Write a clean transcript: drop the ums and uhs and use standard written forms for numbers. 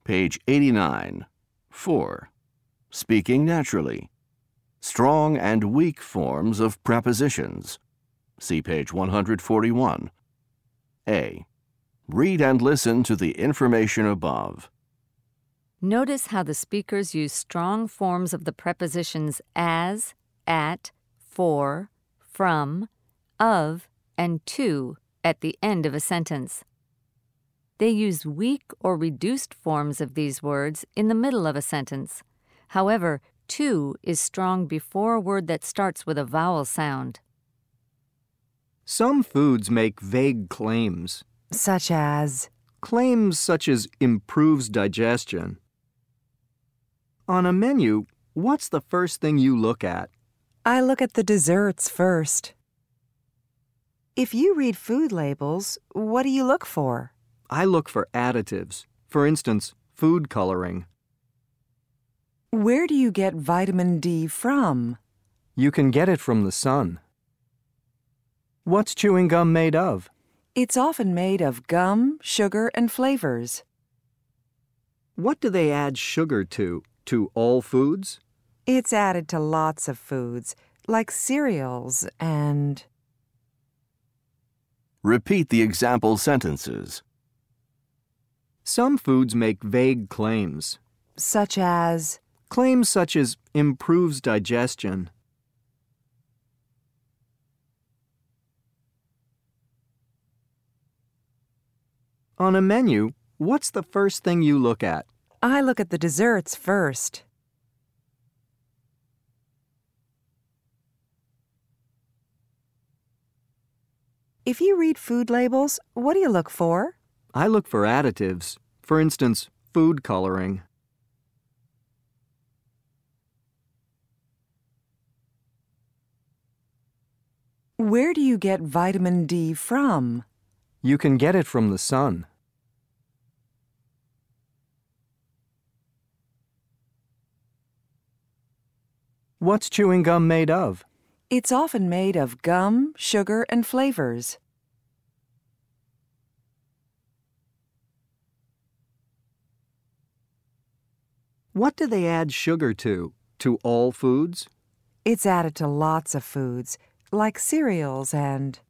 Page 89. 4. Speaking naturally. Strong and weak forms of prepositions. See page 141. A. Read and listen to the information above. Notice how the speakers use strong forms of the prepositions as, at, for, from, of, and to at the end of a sentence. They use weak or reduced forms of these words in the middle of a sentence. However, to is strong before a word that starts with a vowel sound. Some foods make vague claims. Such as, Claims such as improves digestion. On a menu, what's the first thing you look at? I look at the desserts first. If you read food labels, what do you look for? I look for additives. For instance, food coloring. Where do you get vitamin D from? You can get it from the sun. What's chewing gum made of? It's often made of gum, sugar, and flavors. What do they add sugar to? To all foods? It's added to lots of foods, like cereals and... Repeat the example sentences. Some foods make vague claims. Such as, Claims such as improves digestion. On a menu, what's the first thing you look at? I look at the desserts first. If you read food labels, what do you look for? I look for additives. For instance, food coloring. Where do you get vitamin D from? You can get it from the sun. What's chewing gum made of? It's often made of gum, sugar, and flavors. What do they add sugar to? To all foods? It's added to lots of foods, like cereals and...